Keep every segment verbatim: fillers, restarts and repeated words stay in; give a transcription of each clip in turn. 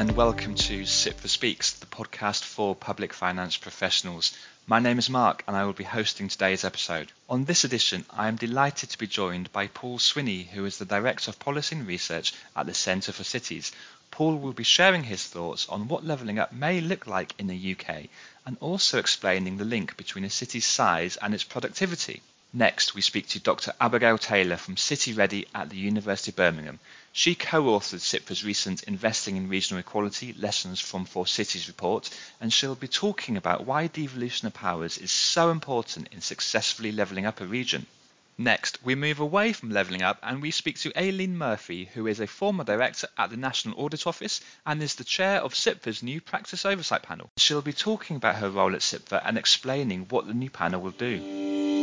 and welcome to CIPFA Speaks, the podcast for public finance professionals. My name is Mark and I will be hosting today's episode. On this edition, I am delighted to be joined by Paul Swinney, who is the Director of Policy and Research at the Centre for Cities. Paul will be sharing his thoughts on what levelling up may look like in the U K and also explaining the link between a city's size and its productivity. Next, we speak to Doctor Abigail Taylor from City Ready at the University of Birmingham. She co-authored CIPFA's recent Investing in Regional Equality Lessons from Four Cities report, and she'll be talking about why devolution of powers is so important in successfully levelling up a region. Next, we move away from levelling up and we speak to Aileen Murphy, who is a former director at the National Audit Office and is the chair of CIPFA's new Practice Oversight Panel. She'll be talking about her role at CIPFA and explaining what the new panel will do.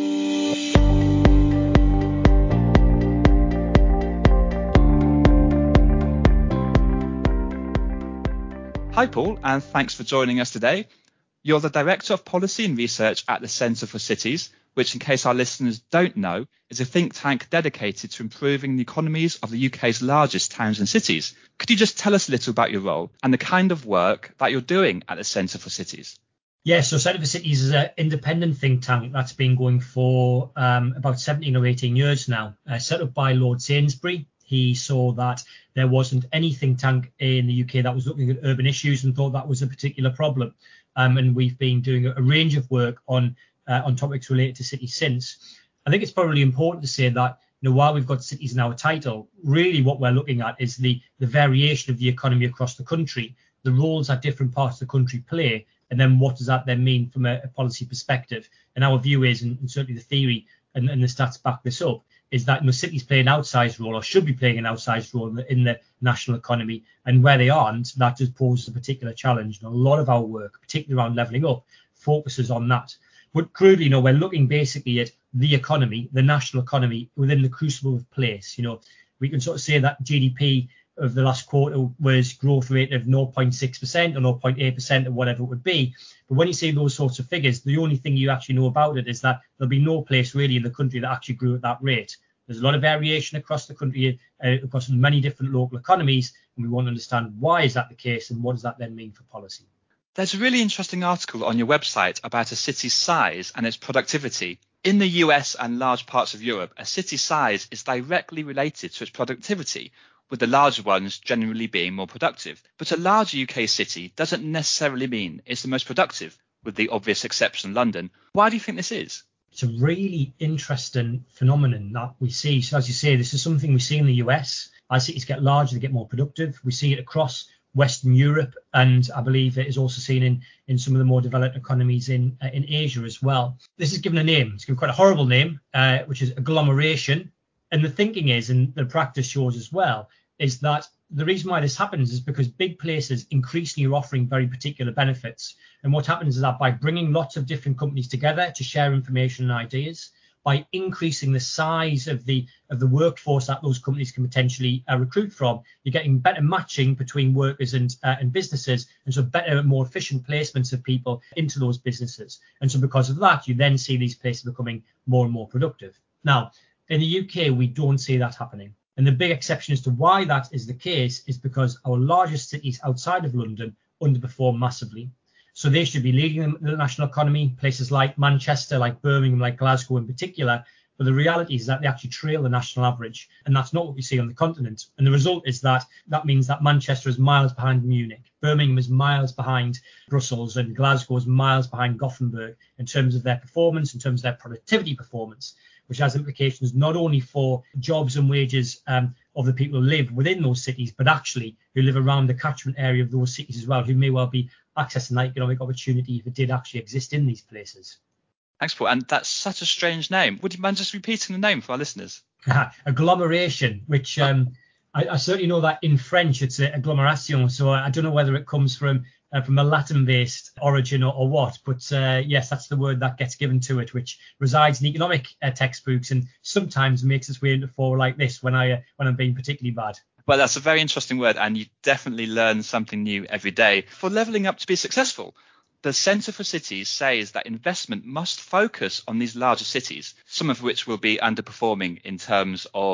Hi Paul, and thanks for joining us today. You're the Director of Policy and Research at the Centre for Cities, which, in case our listeners don't know, is a think tank dedicated to improving the economies of the U K's largest towns and cities. Could you just tell us a little about your role and the kind of work that you're doing at the Centre for Cities? Yes, so Centre for Cities is an independent think tank that's been going for um, about seventeen or eighteen years now, uh, set up by Lord Sainsbury. He saw that there wasn't any think tank in the U K that was looking at urban issues and thought that was a particular problem. Um, and we've been doing a, a range of work on uh, on topics related to cities since. I think it's probably important to say that, you know, while we've got cities in our title, really what we're looking at is the, the variation of the economy across the country, the roles that different parts of the country play, and then what does that then mean from a, a policy perspective. And our view is, and, and certainly the theory and, and the stats back this up, is that, you know, cities play an outsized role or should be playing an outsized role in the, in the national economy. And where they aren't, that just poses a particular challenge. And a lot of our work, particularly around levelling up, focuses on that. But crudely, you know, we're looking basically at the economy, the national economy within the crucible of place. You know, we can sort of say that G D P of the last quarter was growth rate of zero point six percent or zero point eight percent or whatever it would be. But when you see those sorts of figures, the only thing you actually know about it is that there'll be no place really in the country that actually grew at that rate. There's a lot of variation across the country, uh, across many different local economies, and we want to understand why is that the case and what does that then mean for policy. There's a really interesting article on your website about a city's size and its productivity. In the U S and large parts of Europe, a city's size is directly related to its productivity, with the larger ones generally being more productive. But a large U K city doesn't necessarily mean it's the most productive, with the obvious exception London. Why do you think this is? It's a really interesting phenomenon that we see. So as you say, this is something we see in the U S. As cities get larger, they get more productive. We see it across Western Europe, and I believe it is also seen in, in some of the more developed economies in uh, in Asia as well. This is given a name. It's given quite a horrible name, uh, which is agglomeration. And the thinking is, and the practice shows as well, is that the reason why this happens is because big places increasingly are offering very particular benefits. And what happens is that by bringing lots of different companies together to share information and ideas, by increasing the size of the of the workforce that those companies can potentially uh, recruit from, you're getting better matching between workers and uh, and businesses, and so better, more efficient placements of people into those businesses. And so because of that, you then see these places becoming more and more productive. Now, in the U K, we don't see that happening. And the big exception as to why that is the case is because our largest cities outside of London underperform massively. So they should be leading the national economy, places like Manchester, like Birmingham, like Glasgow in particular. But the reality is that they actually trail the national average. And that's not what we see on the continent. And the result is that that means that Manchester is miles behind Munich. Birmingham is miles behind Brussels, and Glasgow is miles behind Gothenburg in terms of their performance, in terms of their productivity performance, which has implications not only for jobs and wages um, of the people who live within those cities, but actually who live around the catchment area of those cities as well, who may well be accessing that economic opportunity if it did actually exist in these places. Thanks, Paul. And that's such a strange name. Would you mind just repeating the name for our listeners? Agglomeration, which um, I, I certainly know that in French it's a agglomeration. So I don't know whether it comes from uh, from a Latin-based origin or, or what. But uh, yes, that's the word that gets given to it, which resides in economic uh, textbooks and sometimes makes its way into fora like this when I uh, when I'm being particularly bad. Well, that's a very interesting word, and you definitely learn something new every day. For levelling up to be successful, the Centre for Cities says that investment must focus on these larger cities, some of which will be underperforming in terms of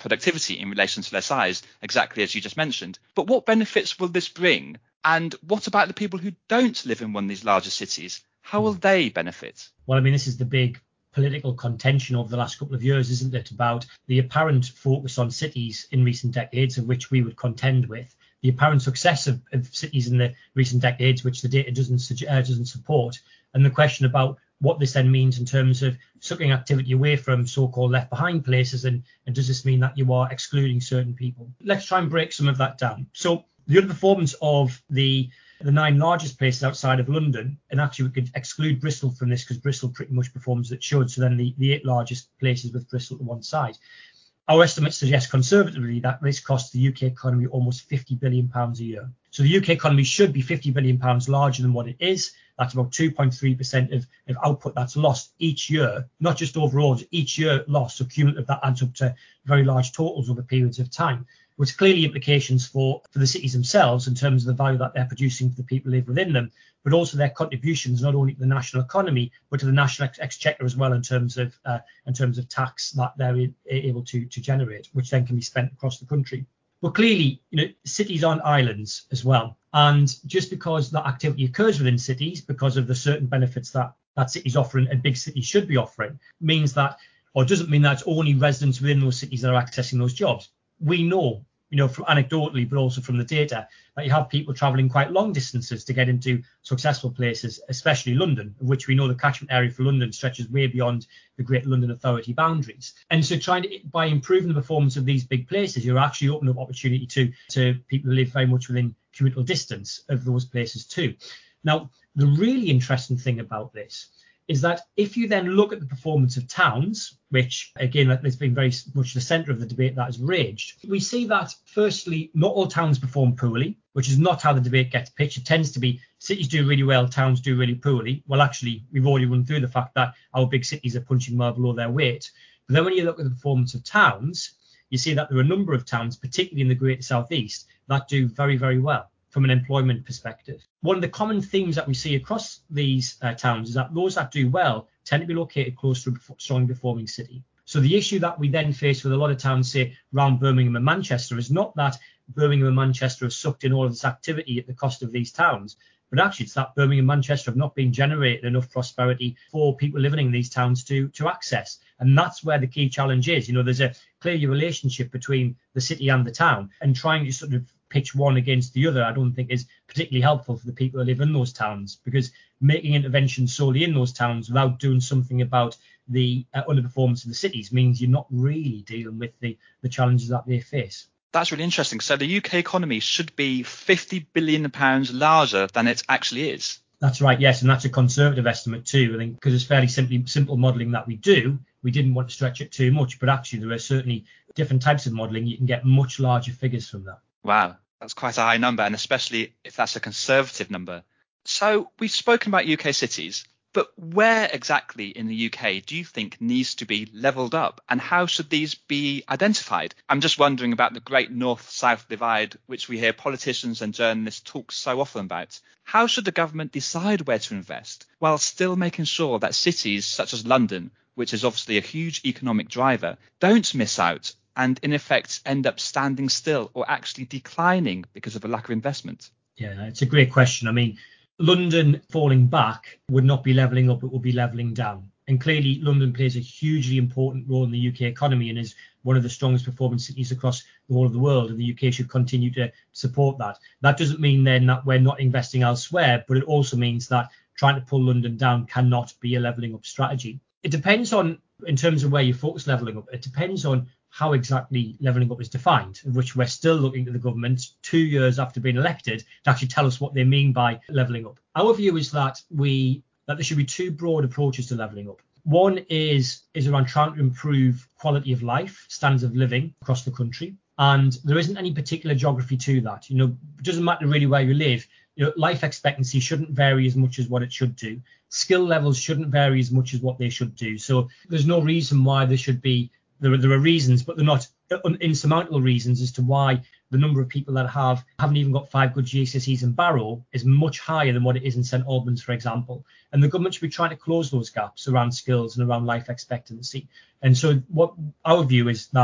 productivity in relation to their size, exactly as you just mentioned. But what benefits will this bring? And what about the people who don't live in one of these larger cities? How will they benefit? Well, I mean, this is the big political contention over the last couple of years, isn't it, about the apparent focus on cities in recent decades, of which we would contend with, the apparent success of, of cities in the recent decades, which the data doesn't uh, doesn't support, and the question about what this then means in terms of sucking activity away from so-called left behind places, and, and does this mean that you are excluding certain people? Let's try and break some of that down. So the underperformance of the the nine largest places outside of London, and actually we could exclude Bristol from this because Bristol pretty much performs as it should, so then the, the eight largest places with Bristol to one side. Our estimates suggest conservatively that this costs the U K economy almost fifty billion pounds a year. So the U K economy should be fifty billion pounds larger than what it is. That's about two point three percent of, of output that's lost each year, not just overall, each year lost. So cumulative, that adds up to very large totals over periods of time, which clearly implications for, for the cities themselves in terms of the value that they're producing for the people who live within them, but also their contributions not only to the national economy, but to the national ex- exchequer as well in terms of uh, in terms of tax that they're in, able to, to generate, which then can be spent across the country. But clearly, you know, cities aren't islands as well. And just because that activity occurs within cities, because of the certain benefits that, that cities offer and big cities should be offering, means that, or doesn't mean that it's only residents within those cities that are accessing those jobs. We know, you know, from anecdotally, but also from the data, that you have people travelling quite long distances to get into successful places, especially London, of which we know the catchment area for London stretches way beyond the Great London Authority boundaries. And so trying to, by improving the performance of these big places, you're actually opening up opportunity to, to people who live very much within commutable distance of those places too. Now, the really interesting thing about this is that if you then look at the performance of towns, which again has been very much the centre of the debate that has raged, we see that firstly, not all towns perform poorly, which is not how the debate gets pitched. It tends to be cities do really well, towns do really poorly. Well, actually, we've already run through the fact that our big cities are punching well below their weight. But then when you look at the performance of towns, you see that there are a number of towns, particularly in the Greater South East, that do very, very well from an employment perspective. One of the common themes that we see across these uh, towns is that those that do well tend to be located close to a strongly performing city. So the issue that we then face with a lot of towns, say, around Birmingham and Manchester, is not that Birmingham and Manchester have sucked in all of this activity at the cost of these towns, but actually it's that Birmingham and Manchester have not been generating enough prosperity for people living in these towns to, to access. And that's where the key challenge is. You know, there's a clear relationship between the city and the town, and trying to sort of pitch one against the other, I don't think is particularly helpful for the people who live in those towns, because making interventions solely in those towns without doing something about the uh, underperformance of the cities means you're not really dealing with the, the challenges that they face. That's really interesting. So the U K economy should be fifty billion pounds larger than it actually is. That's right, yes, and that's a conservative estimate too. I think because it's fairly simply simple modelling that we do, we didn't want to stretch it too much, but actually there are certainly different types of modelling. You can get much larger figures from that. Wow, that's quite a high number, and especially if that's a conservative number. So we've spoken about U K cities, but where exactly in the U K do you think needs to be levelled up, and how should these be identified? I'm just wondering about the great north-south divide, which we hear politicians and journalists talk so often about. How should the government decide where to invest, while still making sure that cities such as London, which is obviously a huge economic driver, don't miss out and in effect end up standing still or actually declining because of a lack of investment? Yeah, it's a great question. I mean, London falling back would not be levelling up, it would be levelling down. And clearly, London plays a hugely important role in the U K economy and is one of the strongest performing cities across the whole of the world. And the U K should continue to support that. That doesn't mean then that we're not investing elsewhere, but it also means that trying to pull London down cannot be a levelling up strategy. It depends on, in terms of where you focus levelling up, it depends on how exactly levelling up is defined, of which we're still looking to the government two years after being elected to actually tell us what they mean by levelling up. Our view is that we that there should be two broad approaches to levelling up. One is is around trying to improve quality of life, standards of living across the country, and there isn't any particular geography to that. You know, it doesn't matter really where you live. You know, life expectancy shouldn't vary as much as what it should do. Skill levels shouldn't vary as much as what they should do. So there's no reason why there should be. There are, there are reasons, but they're not insurmountable reasons as to why the number of people that have haven't even got five good G C S Es in Barrow is much higher than what it is in St Albans, for example. And the government should be trying to close those gaps around skills and around life expectancy. And so what our view is that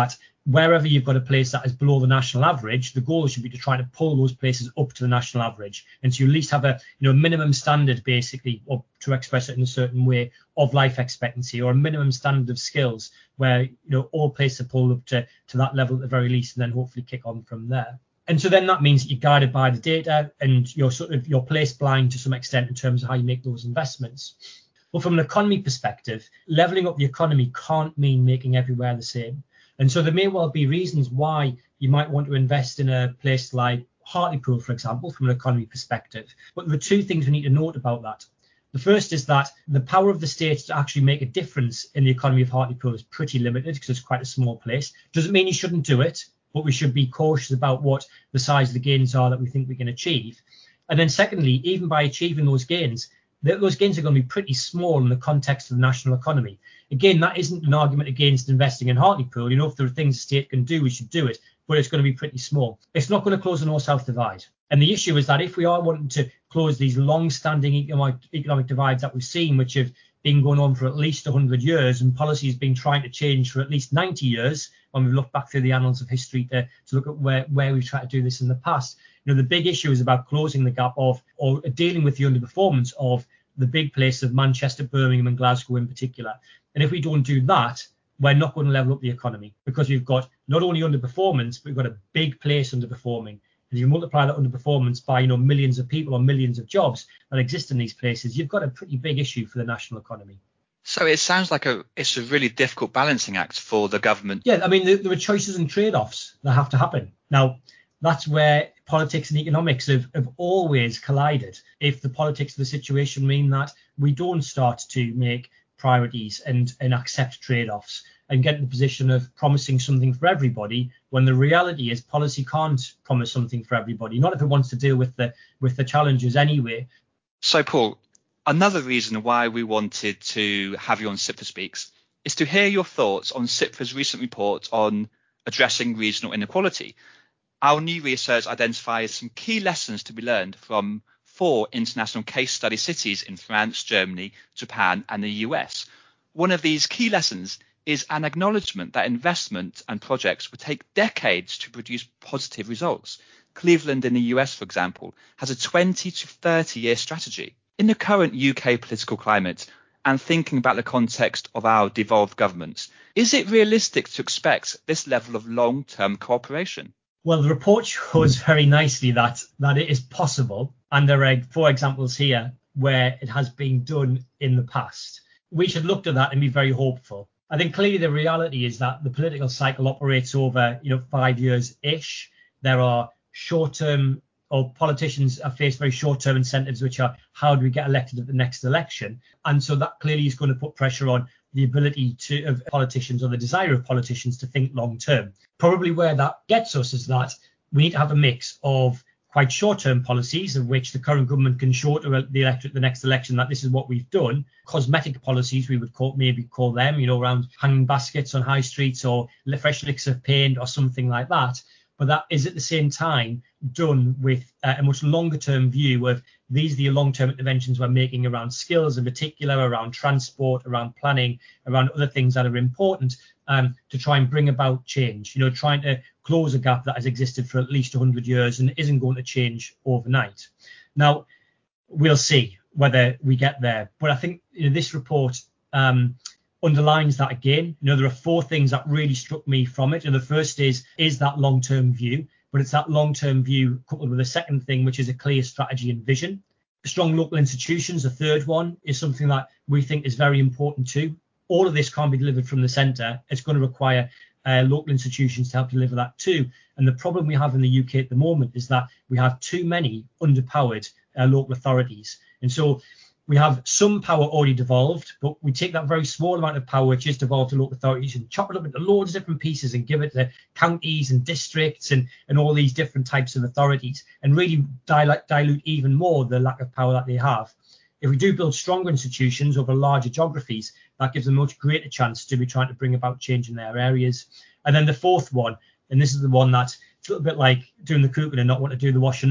wherever you've got a place that is below the national average, the goal should be to try to pull those places up to the national average. And so you at least have a you know minimum standard, basically, or to express it in a certain way, of life expectancy, or a minimum standard of skills where you know all places are pulled up to, to that level at the very least, and then hopefully kick on from there. And so then that means that you're guided by the data and you're sort of you're placed blind to some extent in terms of how you make those investments. But from an economy perspective, levelling up the economy can't mean making everywhere the same. And so there may well be reasons why you might want to invest in a place like Hartlepool, for example, from an economy perspective. But there are two things we need to note about that. The first is that the power of the state to actually make a difference in the economy of Hartlepool is pretty limited because it's quite a small place. Doesn't mean you shouldn't do it, but we should be cautious about what the size of the gains are that we think we can achieve. And then secondly, even by achieving those gains, those gains are going to be pretty small in the context of the national economy. Again, that isn't an argument against investing in Hartlepool. You know, if there are things the state can do, we should do it, but it's going to be pretty small. It's not going to close the north-south divide. And the issue is that if we are wanting to close these long-standing economic, economic divides that we've seen, which have been going on for at least one hundred years, and policy has been trying to change for at least ninety years, when we look back through the annals of history to, to look at where, where we've tried to do this in the past. You know, the big issue is about closing the gap of, or dealing with the underperformance of the big place of Manchester, Birmingham and Glasgow in particular. And if we don't do that, we're not going to level up the economy, because we've got not only underperformance, but we've got a big place underperforming. And if you multiply that underperformance by, you know, millions of people or millions of jobs that exist in these places, you've got a pretty big issue for the national economy. So it sounds like a it's a really difficult balancing act for the government. Yeah, I mean, there, there are choices and trade-offs that have to happen. Now, that's where politics and economics have, have always collided. If the politics of the situation mean that we don't start to make priorities and, and accept trade-offs and get in the position of promising something for everybody, when the reality is policy can't promise something for everybody, not if it wants to deal with the with the challenges anyway. So, Paul, another reason why we wanted to have you on CIPFA Speaks is to hear your thoughts on CIPFA's recent report on addressing regional inequality. Our new research identifies some key lessons to be learned from four international case study cities in France, Germany, Japan, and the U S. One of these key lessons is an acknowledgement that investment and projects would take decades to produce positive results. Cleveland in the U S, for example, has a twenty to thirty year strategy. In the current U K political climate, and thinking about the context of our devolved governments, is it realistic to expect this level of long-term cooperation? Well, the report shows very nicely that that it is possible, and there are four examples here where it has been done in the past. We should look to that and be very hopeful. I think clearly the reality is that the political cycle operates over, you know, five years-ish. There are short-term, or politicians are faced very short-term incentives, which are how do we get elected at the next election? And so that clearly is going to put pressure on the ability to of politicians, or the desire of politicians, to think long-term. Probably where that gets us is that we need to have a mix of quite short-term policies, of which the current government can show to the electorate the next election that this is what we've done. Cosmetic policies, we would call maybe call them, you know, around hanging baskets on high streets, or fresh licks of paint, or something like that. But that is at the same time done with uh, a much longer term view of these are the long term interventions we're making around skills in particular, around transport, around planning, around other things that are important um, to try and bring about change, you know, trying to close a gap that has existed for at least one hundred years and isn't going to change overnight. Now, we'll see whether we get there. But I think, you know, this report um, underlines that again. You know, there are four things that really struck me from it. And the first is, is that long-term view, but it's that long-term view coupled with a second thing, which is a clear strategy and vision. Strong local institutions, the third one, is something that we think is very important too. All of this can't be delivered from the centre. It's going to require uh, local institutions to help deliver that too. And the problem we have in the U K at the moment is that we have too many underpowered uh, local authorities. And so we have some power already devolved, but we take that very small amount of power which is devolved to local authorities and chop it up into loads of different pieces and give it to counties and districts and, and all these different types of authorities, and really dilute, dilute even more the lack of power that they have. If we do build stronger institutions over larger geographies, that gives them a much greater chance to be trying to bring about change in their areas. And then the fourth one, and this is the one that it's a little bit like doing the cooking and not want to do the washing up,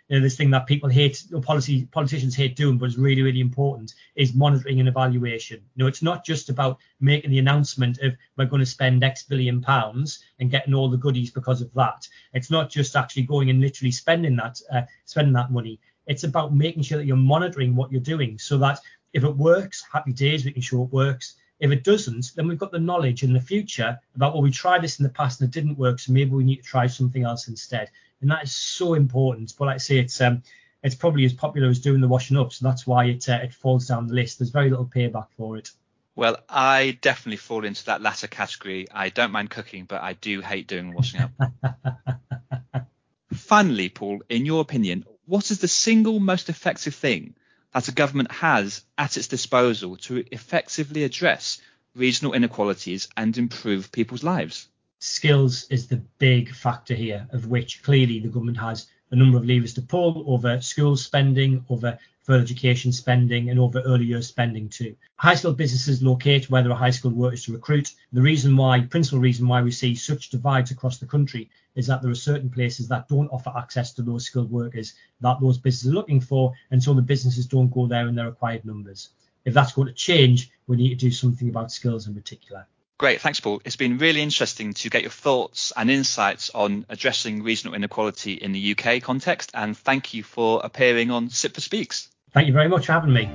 you know, this thing that people hate, or policy politicians hate doing, but is really, really important, is monitoring and evaluation. You know, it's not just about making the announcement of we're going to spend X billion pounds and getting all the goodies because of that. It's not just actually going and literally spending that, uh, spending that money. It's about making sure that you're monitoring what you're doing, so that if it works, happy days, we can show it works. If it doesn't, then we've got the knowledge in the future about, well, we tried this in the past and it didn't work, so maybe we need to try something else instead. And that is so important. But like I say, it's um, it's probably as popular as doing the washing up, so that's why it uh, it falls down the list. There's very little payback for it. Well, I definitely fall into that latter category. I don't mind cooking, but I do hate doing washing up. Finally, Paul, in your opinion, what is the single most effective thing that a government has at its disposal to effectively address regional inequalities and improve people's lives? Skills is the big factor here, of which clearly the government has a number of levers to pull over school spending, over further education spending, and over early years spending too. High skilled businesses locate where there are high skilled workers to recruit. The reason why, principal reason why we see such divides across the country is that there are certain places that don't offer access to those skilled workers that those businesses are looking for, and so the businesses don't go there in their required numbers. If that's going to change, we need to do something about skills in particular. Great, thanks, Paul. It's been really interesting to get your thoughts and insights on addressing regional inequality in the U K context, and thank you for appearing on SIPFA Speaks. Thank you very much for having me.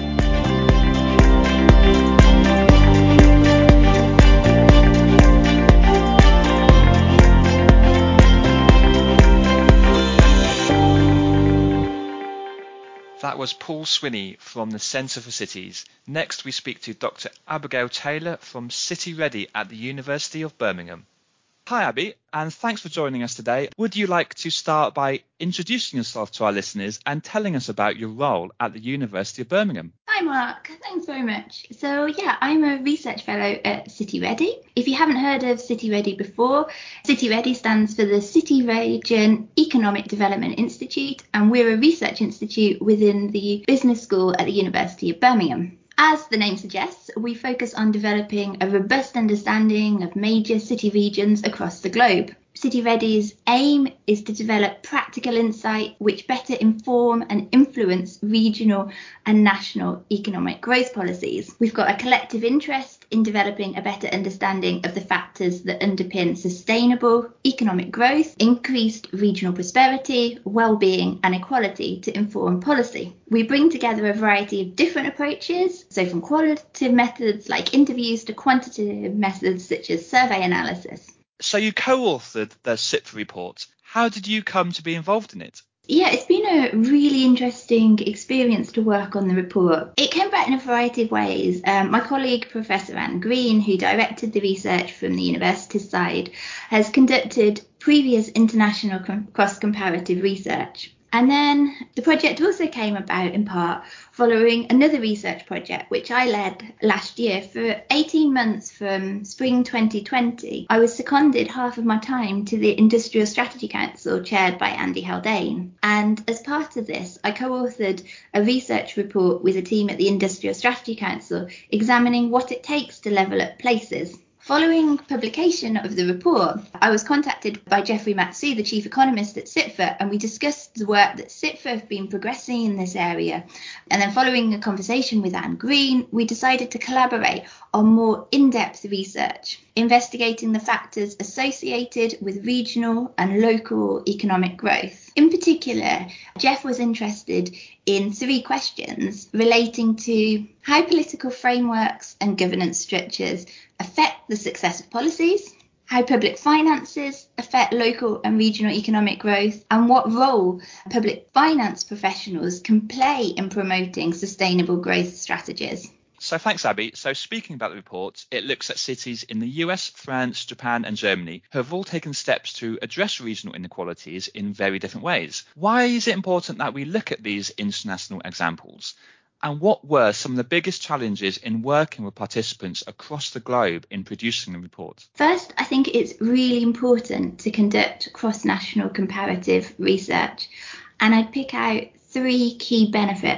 That was Paul Swinney from the Centre for Cities. Next, we speak to Doctor Abigail Taylor from City Ready at the University of Birmingham. Hi, Abby, and thanks for joining us today. Would you like to start by introducing yourself to our listeners and telling us about your role at the University of Birmingham? Hi, Mark. Thanks very much. So, yeah, I'm a research fellow at City Ready. If you haven't heard of City Ready before, City Ready stands for the City Region Economic Development Institute, and we're a research institute within the business school at the University of Birmingham. As the name suggests, we focus on developing a robust understanding of major city regions across the globe. City Ready's aim is to develop practical insight which better inform and influence regional and national economic growth policies. We've got a collective interest in developing a better understanding of the factors that underpin sustainable economic growth, increased regional prosperity, well-being and equality to inform policy. We bring together a variety of different approaches, so from qualitative methods like interviews to quantitative methods such as survey analysis. So you co-authored the SIPFA report. How did you come to be involved in it? Yeah, it's been a really interesting experience to work on the report. It came about in a variety of ways. Um, my colleague, Professor Anne Green, who directed the research from the university's side, has conducted previous international com- cross-comparative research. And then the project also came about in part following another research project which I led last year. For eighteen months from spring twenty twenty, I was seconded half of my time to the Industrial Strategy Council chaired by Andy Haldane. And as part of this, I co-authored a research report with a team at the Industrial Strategy Council examining what it takes to level up places. Following publication of the report, I was contacted by Geoffrey Matsu, the chief economist at SIPFA, and we discussed the work that SIPFA have been progressing in this area. And then following a conversation with Anne Green, we decided to collaborate on more in-depth research, investigating the factors associated with regional and local economic growth. In particular, Jeff was interested in three questions relating to how political frameworks and governance structures affect the success of policies, how public finances affect local and regional economic growth, and what role public finance professionals can play in promoting sustainable growth strategies. So thanks, Abby. So speaking about the report, it looks at cities in the U S, France, Japan and Germany who have all taken steps to address regional inequalities in very different ways. Why is it important that we look at these international examples? And what were some of the biggest challenges in working with participants across the globe in producing the report? First, I think it's really important to conduct cross-national comparative research. And I'd pick out three key benefits.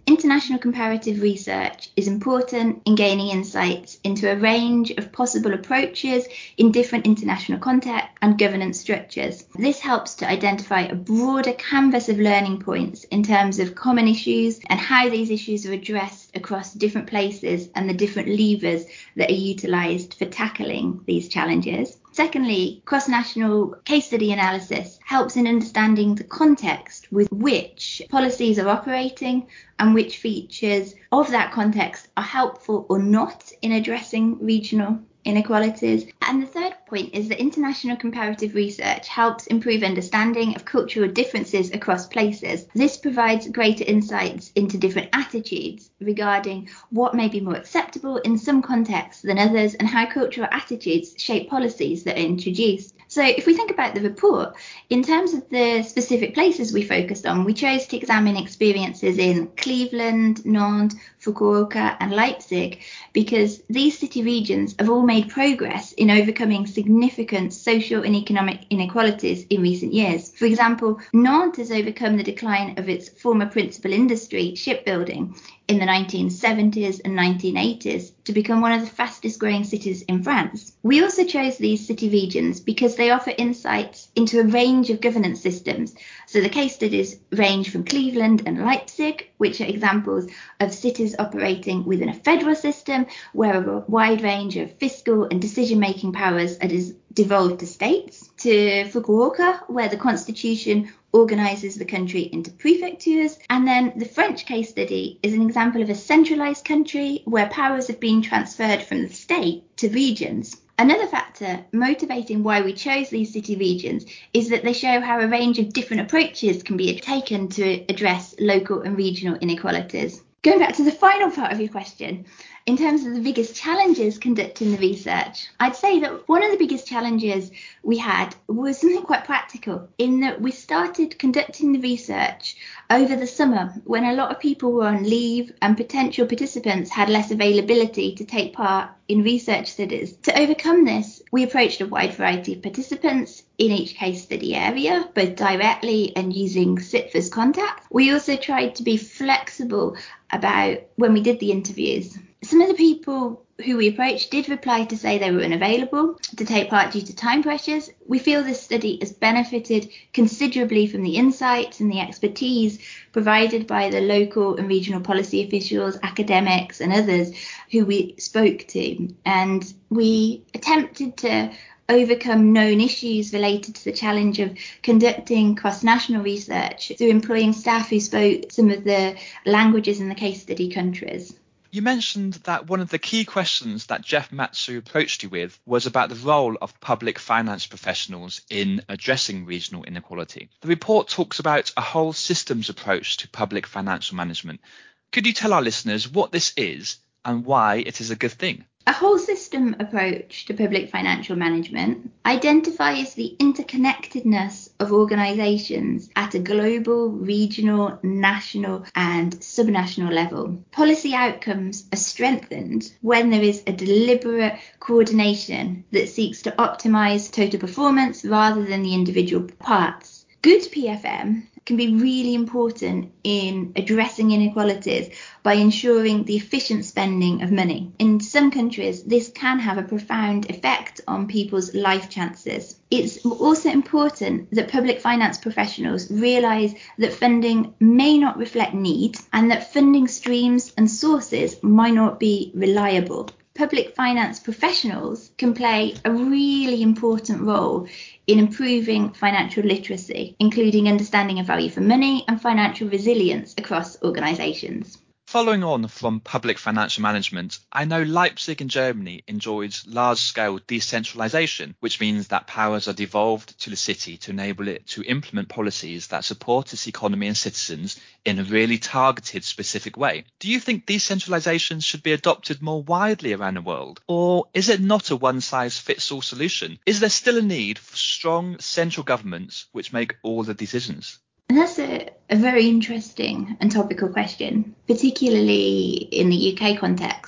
International comparative research is important in gaining insights into a range of possible approaches in different international contexts and governance structures. This helps to identify a broader canvas of learning points in terms of common issues and how these issues are addressed across different places and the different levers that are utilised for tackling these challenges. Secondly, cross-national case study analysis helps in understanding the context with which policies are operating and which features of that context are helpful or not in addressing regional inequalities. And the third point is that international comparative research helps improve understanding of cultural differences across places. This provides greater insights into different attitudes regarding what may be more acceptable in some contexts than others and how cultural attitudes shape policies that are introduced. So if we think about the report, in terms of the specific places we focused on, we chose to examine experiences in Cleveland, Nantes, Fukuoka and Leipzig because these city regions have all made progress in overcoming significant social and economic inequalities in recent years. For example, Nantes has overcome the decline of its former principal industry, shipbuilding, in the nineteen seventies and nineteen eighties to become one of the fastest growing cities in France. We also chose these city regions because they offer insights into a range of governance systems. So the case studies range from Cleveland and Leipzig, which are examples of cities operating within a federal system where a wide range of fiscal and decision-making powers are devolved to states, to Fukuoka, where the constitution organises the country into prefectures. And then the French case study is an example of a centralised country where powers have been transferred from the state to regions. Another factor motivating why we chose these city regions is that they show how a range of different approaches can be taken to address local and regional inequalities. Going back to the final part of your question, in terms of the biggest challenges conducting the research, I'd say that one of the biggest challenges we had was something quite practical, in that we started conducting the research over the summer when a lot of people were on leave and potential participants had less availability to take part in research studies. To overcome this, we approached a wide variety of participants in each case study area, both directly and using C I T F as contact. We also tried to be flexible about when we did the interviews. Some of the people who we approached did reply to say they were unavailable to take part due to time pressures. We feel this study has benefited considerably from the insights and the expertise provided by the local and regional policy officials, academics and others who we spoke to. And we attempted to overcome known issues related to the challenge of conducting cross-national research through employing staff who spoke some of the languages in the case study countries. You mentioned that one of the key questions that Jeff Matsu approached you with was about the role of public finance professionals in addressing regional inequality. The report talks about a whole systems approach to public financial management. Could you tell our listeners what this is and why it is a good thing? A whole system approach to public financial management identifies the interconnectedness of organisations at a global, regional, national and subnational level. Policy outcomes are strengthened when there is a deliberate coordination that seeks to optimise total performance rather than the individual parts. Good P F M can be really important in addressing inequalities by ensuring the efficient spending of money. In some countries, this can have a profound effect on people's life chances. It's also important that public finance professionals realise that funding may not reflect need and that funding streams and sources might not be reliable. Public finance professionals can play a really important role in improving financial literacy, including understanding of value for money and financial resilience across organisations. Following on from public financial management, I know Leipzig in Germany enjoys large-scale decentralisation, which means that powers are devolved to the city to enable it to implement policies that support its economy and citizens in a really targeted, specific way. Do you think decentralisation should be adopted more widely around the world? Or is it not a one-size-fits-all solution? Is there still a need for strong central governments which make all the decisions? And that's a, a very interesting and topical question, particularly in the U K context.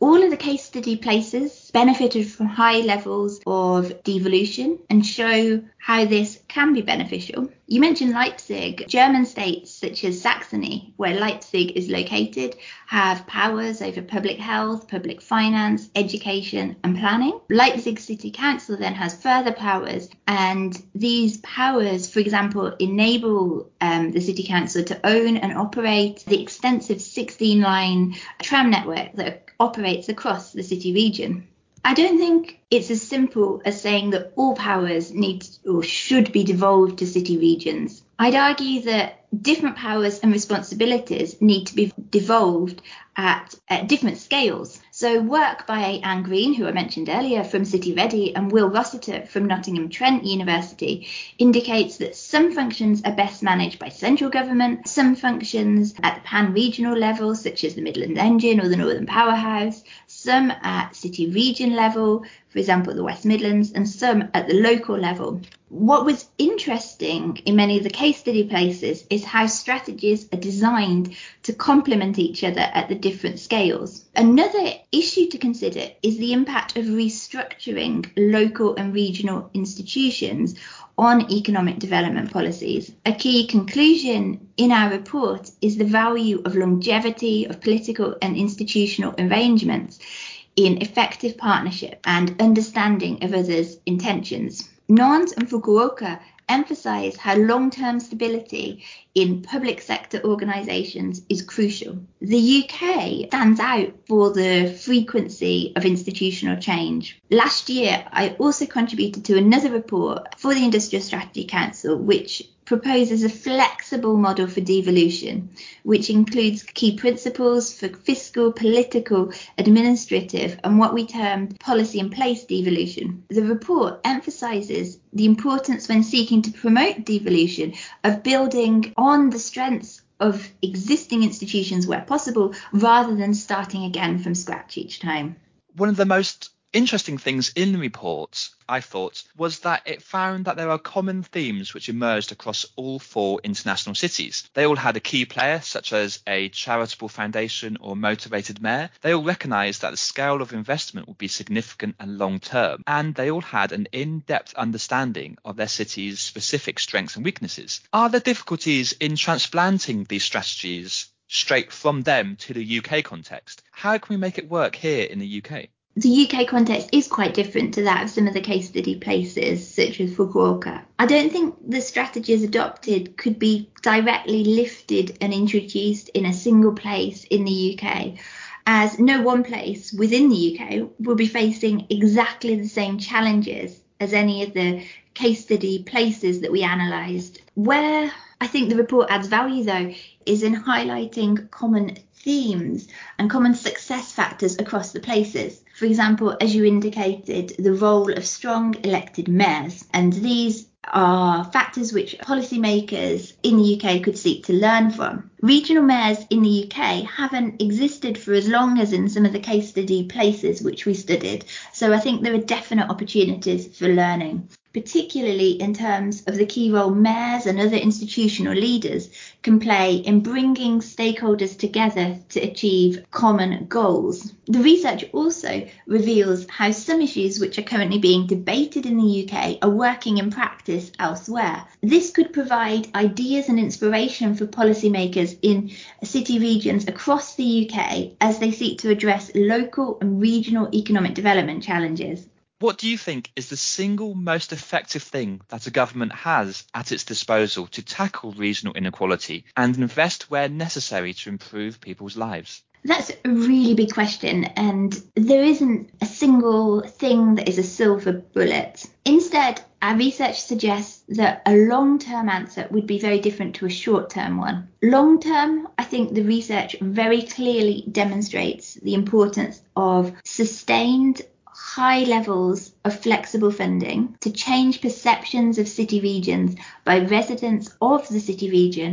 All of the case study places benefited from high levels of devolution and show how this can be beneficial. You mentioned Leipzig. German states such as Saxony, where Leipzig is located, have powers over public health, public finance, education and planning. Leipzig City Council then has further powers, and these powers, for example, enable um, the City Council to own and operate the extensive sixteen-line tram network that operates across the city region. I don't think it's as simple as saying that all powers need or should be devolved to city regions. I'd argue that different powers and responsibilities need to be devolved at, at different scales. So work by Anne Green, who I mentioned earlier, from City Ready, and Will Rossiter from Nottingham Trent University indicates that some functions are best managed by central government, some functions at the pan-regional level, such as the Midland Engine or the Northern Powerhouse, some at city region level, for example, the West Midlands, and some at the local level. What was interesting in many of the case study places is how strategies are designed to complement each other at the different scales. Another issue to consider is the impact of restructuring local and regional institutions on economic development policies. A key conclusion in our report is the value of longevity of political and institutional arrangements in effective partnership and understanding of others' intentions. Nantes and Fukuoka emphasize how long-term stability in public sector organisations is crucial. The U K stands out for the frequency of institutional change. Last year, I also contributed to another report for the Industrial Strategy Council, which proposes a flexible model for devolution, which includes key principles for fiscal, political, administrative, and what we termed policy in place devolution. The report emphasises the importance when seeking to promote devolution of building on the strengths of existing institutions where possible, rather than starting again from scratch each time. One of the most interesting things in the report, I thought, was that it found that there are common themes which emerged across all four international cities. They all had a key player, such as a charitable foundation or motivated mayor. They all recognised that the scale of investment would be significant and long-term, and they all had an in-depth understanding of their city's specific strengths and weaknesses. Are there difficulties in transplanting these strategies straight from them to the U K context? How can we make it work here in the U K? The U K context is quite different to that of some of the case study places, such as Fukuoka. I don't think the strategies adopted could be directly lifted and introduced in a single place in the U K, as no one place within the U K will be facing exactly the same challenges as any of the case study places that we analysed. Where I think the report adds value, though, is in highlighting common themes and common success factors across the places. For example, as you indicated, the role of strong elected mayors, and these are factors which policymakers in the U K could seek to learn from. Regional mayors in the U K haven't existed for as long as in some of the case study places which we studied, so I think there are definite opportunities for learning, particularly in terms of the key role mayors and other institutional leaders can play in bringing stakeholders together to achieve common goals. The research also reveals how some issues which are currently being debated in the U K are working in practice elsewhere. This could provide ideas and inspiration for policymakers in city regions across the U K as they seek to address local and regional economic development challenges. What do you think is the single most effective thing that a government has at its disposal to tackle regional inequality and invest where necessary to improve people's lives? That's a really big question, and there isn't a single thing that is a silver bullet. Instead, our research suggests that a long-term answer would be very different to a short-term one. Long-term, I think the research very clearly demonstrates the importance of sustained high levels of flexible funding to change perceptions of city regions by residents of the city region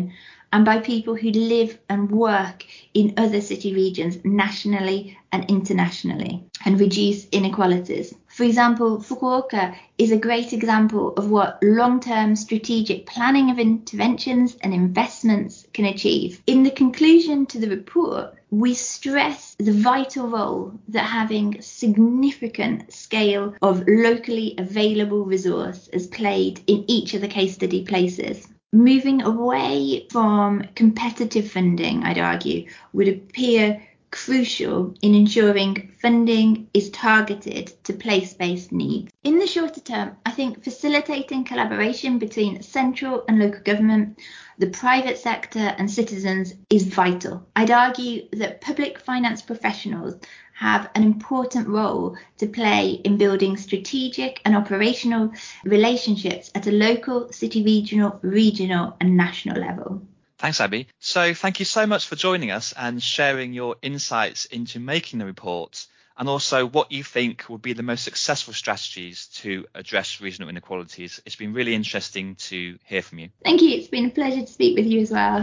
and by people who live and work in other city regions nationally and internationally, and reduce inequalities. For example, Fukuoka is a great example of what long-term strategic planning of interventions and investments can achieve. In the conclusion to the report, we stress the vital role that having significant scale of locally available resource has played in each of the case study places. Moving away from competitive funding, I'd argue, would appear crucial in ensuring funding is targeted to place-based needs. In the shorter term, I think facilitating collaboration between central and local government, the private sector and citizens is vital. I'd argue that public finance professionals have an important role to play in building strategic and operational relationships at a local, city, regional, regional and national level. Thanks, Abby. So thank you so much for joining us and sharing your insights into making the report, and also what you think would be the most successful strategies to address regional inequalities. It's been really interesting to hear from you. Thank you. It's been a pleasure to speak with you as well.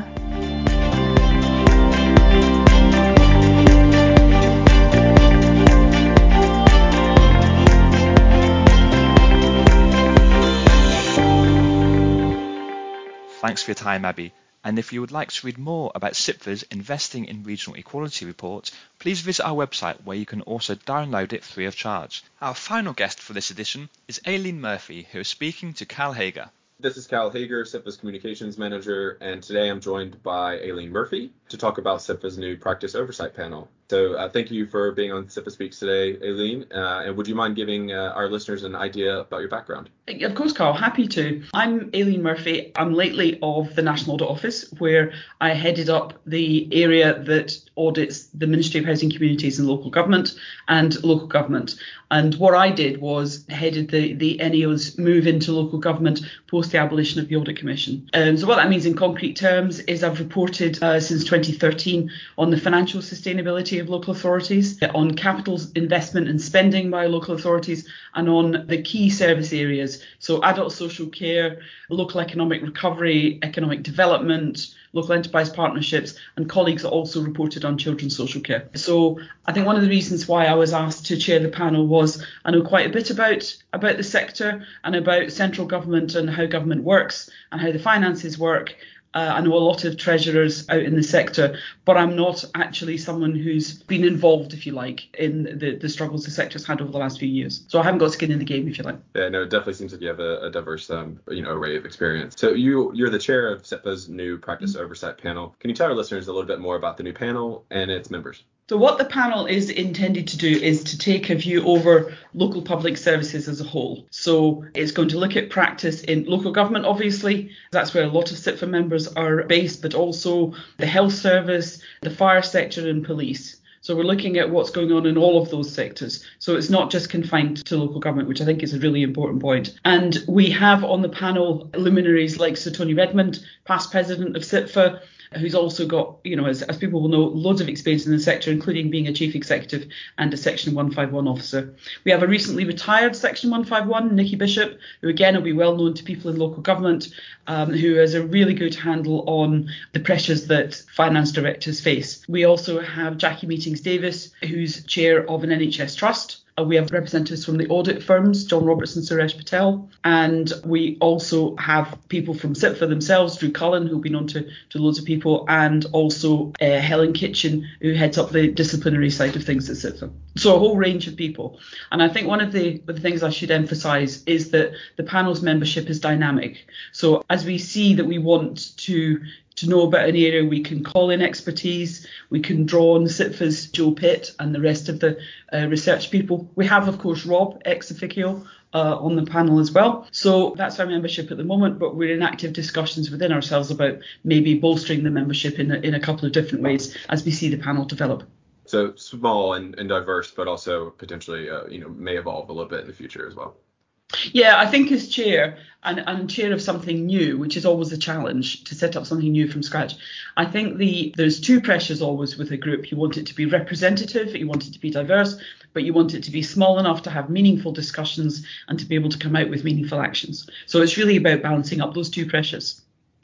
Thanks for your time, Abby. And if you would like to read more about CIPFA's Investing in Regional Equality report, please visit our website where you can also download it free of charge. Our final guest for this edition is Aileen Murphy, who is speaking to Cal Hager. This is Cal Hager, CIPFA's Communications Manager, and today I'm joined by Aileen Murphy to talk about CIPFA's new Practice Oversight Panel. So uh, thank you for being on CIPFA Speaks today, Aileen. Uh, and would you mind giving uh, our listeners an idea about your background? Of course, Carl, happy to. I'm Aileen Murphy. I'm lately of the National Audit Office, where I headed up the area that audits the Ministry of Housing, Communities and Local Government and local government. And what I did was headed the, the N E O's move into local government post the abolition of the Audit Commission. Um, so what that means in concrete terms is I've reported uh, since twenty thirteen on the financial sustainability of local authorities, on capital investment and spending by local authorities, and on the key service areas. So adult social care, local economic recovery, economic development, local enterprise partnerships, and colleagues also reported on children's social care. So I think one of the reasons why I was asked to chair the panel was I know quite a bit about, about the sector and about central government and how government works and how the finances work. Uh, I know a lot of treasurers out in the sector, but I'm not actually someone who's been involved, if you like, in the, the struggles the sector's had over the last few years. So I haven't got skin in the game, if you like. Yeah, no, it definitely seems like you have a, a diverse, um, you know, array of experience. So you, you're the chair of CIPFA's new Practice mm-hmm. Oversight Panel. Can you tell our listeners a little bit more about the new panel and its members? So what the panel is intended to do is to take a view over local public services as a whole. So it's going to look at practice in local government, obviously. That's where a lot of CIPFA members are based, but also the health service, the fire sector and police. So we're looking at what's going on in all of those sectors. So it's not just confined to local government, which I think is a really important point. And we have on the panel luminaries like Sir Tony Redmond, past president of CIPFA, who's also got, you know, as, as people will know, loads of experience in the sector, including being a chief executive and a Section one fifty-one officer. We have a recently retired Section one fifty-one, Nikki Bishop, who again will be well known to people in local government, um, who has a really good handle on the pressures that finance directors face. We also have Jackie Meetings Davis, who's chair of an N H S trust. We have representatives from the audit firms, John Roberts and Suresh Patel. And we also have people from CIPFA themselves, Drew Cullen, who'll be known to, to loads of people, and also uh, Helen Kitchen, who heads up the disciplinary side of things at CIPFA. So a whole range of people. And I think one of the, the things I should emphasise is that the panel's membership is dynamic. So as we see that we want to to know about an area, we can call in expertise, we can draw on CIPFA's Joe Pitt and the rest of the uh, research people. We have, of course, Rob, ex officio, uh, on the panel as well. So that's our membership at the moment, but we're in active discussions within ourselves about maybe bolstering the membership in a, in a couple of different ways as we see the panel develop. So small and, and diverse, but also potentially, uh, you know, may evolve a little bit in the future as well. Yeah, I think as chair and, and chair of something new, which is always a challenge to set up something new from scratch, I think the there's two pressures always with a group. You want it to be representative, you want it to be diverse, but you want it to be small enough to have meaningful discussions and to be able to come out with meaningful actions. So it's really about balancing up those two pressures.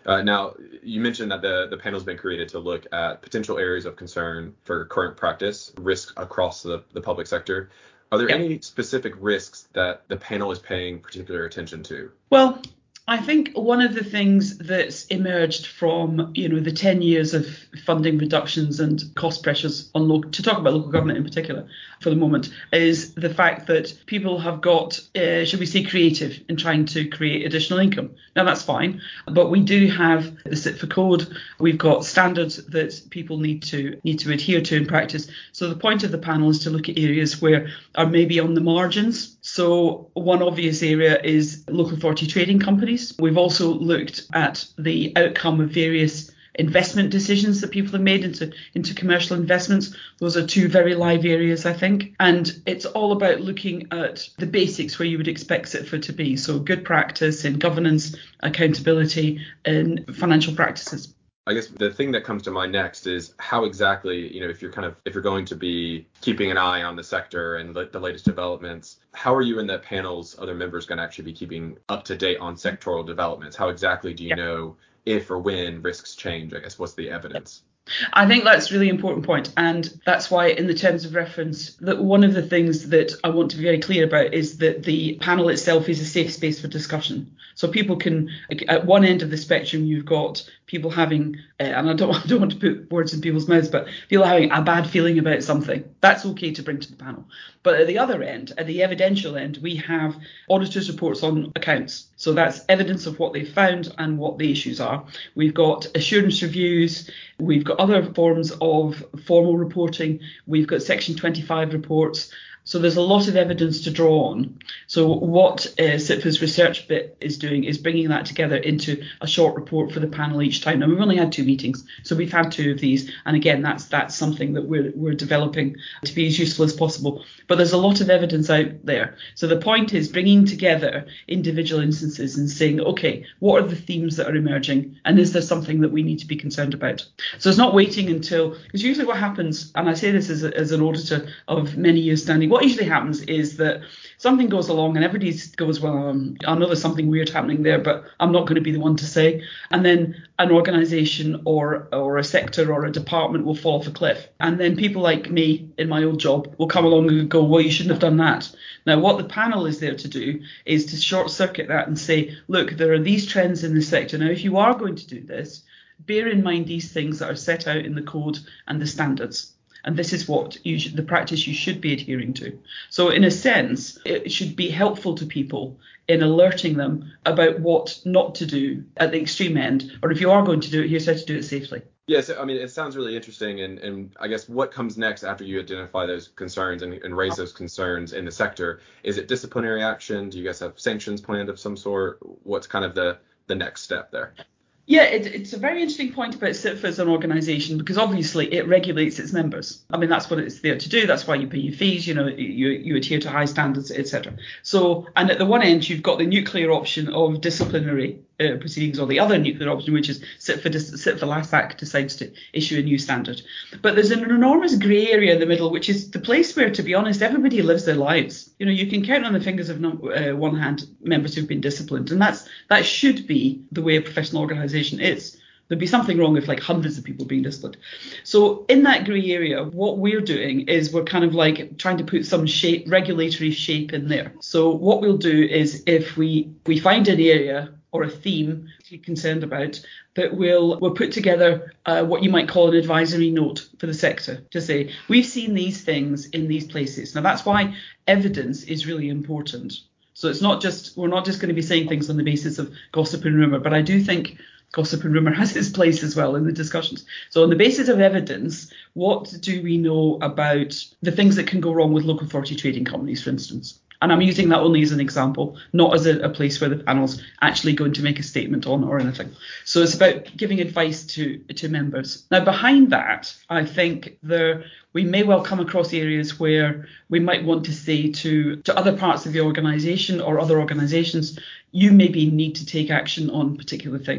Uh, now, you mentioned that the, the panel's been created to look at potential areas of concern for current practice, risks across the, the public sector. Are there Yeah. any specific risks that the panel is paying particular attention to? Well, I think one of the things that's emerged from, you know, the ten years of funding reductions and cost pressures on local, to talk about local government in particular for the moment, is the fact that people have got, uh, should we say, creative in trying to create additional income. Now, that's fine, but we do have the CITFA code. We've got standards that people need to need to adhere to in practice. So the point of the panel is to look at areas where are maybe on the margins. So one obvious area is local authority trading companies. We've also looked at the outcome of various investment decisions that people have made into, into commercial investments. Those are two very live areas, I think. And it's all about looking at the basics where you would expect CITFA to be. So good practice in governance, accountability, and financial practices. I guess the thing that comes to mind next is how exactly, you know, if you're kind of, if you're going to be keeping an eye on the sector and the latest developments, how are you and the panel's other members going to actually be keeping up to date on sectoral developments? How exactly do you yeah. know if or when risks change? I guess, what's the evidence? I think that's a really important point, and that's why in the terms of reference, that one of the things that I want to be very clear about is that the panel itself is a safe space for discussion. So people can, at one end of the spectrum, you've got people having, uh, and I don't, I don't want to put words in people's mouths, but people having a bad feeling about something. That's okay to bring to the panel. But at the other end, at the evidential end, we have auditors' reports on accounts. So that's evidence of what they've found and what the issues are. We've got assurance reviews. We've got other forms of formal reporting. We've got Section twenty-five reports. So there's a lot of evidence to draw on. So what uh, CITFA's research bit is doing is bringing that together into a short report for the panel each time. Now, we've only had two meetings, so we've had two of these. And again, that's that's something that we're we're developing to be as useful as possible. But there's a lot of evidence out there. So the point is bringing together individual instances and saying, OK, what are the themes that are emerging? And is there something that we need to be concerned about? So it's not waiting until, because usually what happens, and I say this as, a, as an auditor of many years standing, what usually happens is that something goes along and everybody goes, well, um, I know there's something weird happening there, but I'm not going to be the one to say. And then an organisation or or a sector or a department will fall off a cliff. And then people like me in my old job will come along and go, well, you shouldn't have done that. Now, what the panel is there to do is to short circuit that and say, look, there are these trends in the sector. Now, if you are going to do this, bear in mind these things that are set out in the code and the standards. And this is what you should, the practice you should be adhering to. So in a sense, it should be helpful to people in alerting them about what not to do at the extreme end. Or if you are going to do it, here's how to do it safely. Yes, I mean, it sounds really interesting. And, and I guess what comes next after you identify those concerns and, and raise those concerns in the sector? Is it disciplinary action? Do you guys have sanctions planned of some sort? What's kind of the, the next step there? Yeah, it, it's a very interesting point about CITFA as an organisation, because obviously it regulates its members. I mean, that's what it's there to do. That's why you pay your fees, you know, you, you adhere to high standards, et cetera. So, and at the one end, you've got the nuclear option of disciplinary uh, proceedings, or the other nuclear option, which is CITFA, CITFA LASAC decides to issue a new standard. But there's an enormous grey area in the middle, which is the place where, to be honest, everybody lives their lives. You know, you can count on the fingers of no, uh, one hand members who've been disciplined, and that's that should be the way a professional organisation is. There'd be something wrong if like hundreds of people being disciplined. So in that grey area, what we're doing is we're kind of like trying to put some shape, regulatory shape in there. So what we'll do is if we we find an area or a theme to be concerned about, that we'll we'll put together uh, what you might call an advisory note for the sector to say, we've seen these things in these places. Now that's why evidence is really important. So it's not just, we're not just going to be saying things on the basis of gossip and rumour, but I do think gossip and rumour has its place as well in the discussions. So on the basis of evidence, what do we know about the things that can go wrong with local authority trading companies, for instance? And I'm using that only as an example, not as a, a place where the panel's actually going to make a statement on or anything. So it's about giving advice to, to members. Now, behind that, I think there we may well come across areas where we might want to say to, to other parts of the organisation or other organisations, you maybe need to take action on particular things.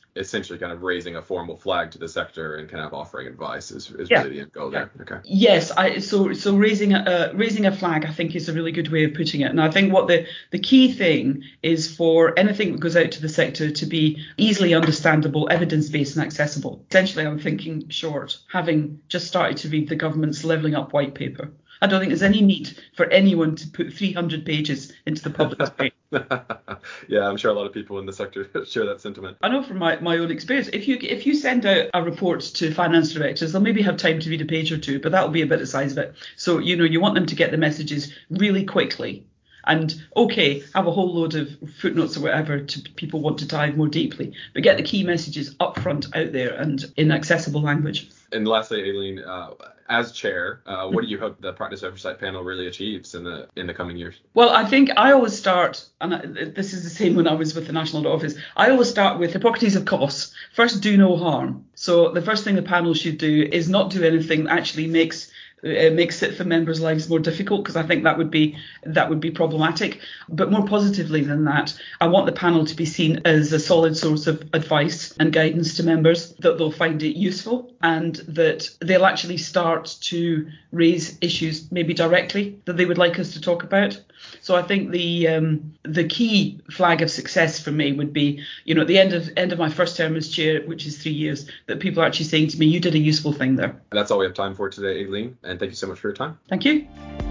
essentially kind of raising a formal flag to the sector and kind of offering advice is, is Yeah. really the end goal there. Okay. Yes, I, so so raising a uh, raising a flag, I think, is a really good way of putting it. And I think what the the key thing is for anything that goes out to the sector to be easily understandable, evidence-based and accessible. Essentially, I'm thinking short, having just started to read the government's Levelling Up white paper. I don't think there's any need for anyone to put three hundred pages into the public domain. Yeah, I'm sure a lot of people in the sector share that sentiment. I know from my, my own experience, if you if you send out a report to finance directors, they'll maybe have time to read a page or two, but that'll be about the size of it. So, you know, you want them to get the messages really quickly. And okay, have a whole load of footnotes or whatever to people want to dive more deeply, but get the key messages up front out there and in accessible language. And lastly, Aileen, uh, as chair, uh, what do you hope the Practice Oversight Panel really achieves in the in the coming years? Well, I think I always start, and I, this is the same when I was with the National Audit Office, I always start with Hippocrates of course. First, do no harm. So the first thing the panel should do is not do anything that actually makes It makes it for members' lives more difficult, because I think that would be that would be problematic. But more positively than that, I want the panel to be seen as a solid source of advice and guidance to members, that they'll find it useful and that they'll actually start to raise issues maybe directly that they would like us to talk about. So I think the um, the key flag of success for me would be, you know, at the end of end of my first term as chair, which is three years, that people are actually saying to me, you did a useful thing there. That's all we have time for today, Aileen, and thank you so much for your time. Thank you.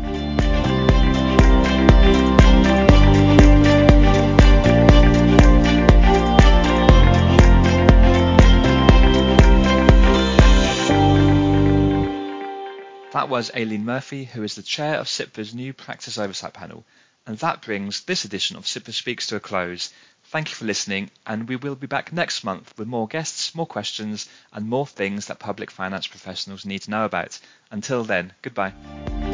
That was Aileen Murphy, who is the chair of SIPVA's new Practice Oversight Panel. And that brings this edition of SIPVA Speaks to a close. Thank you for listening, and we will be back next month with more guests, more questions, and more things that public finance professionals need to know about. Until then, goodbye.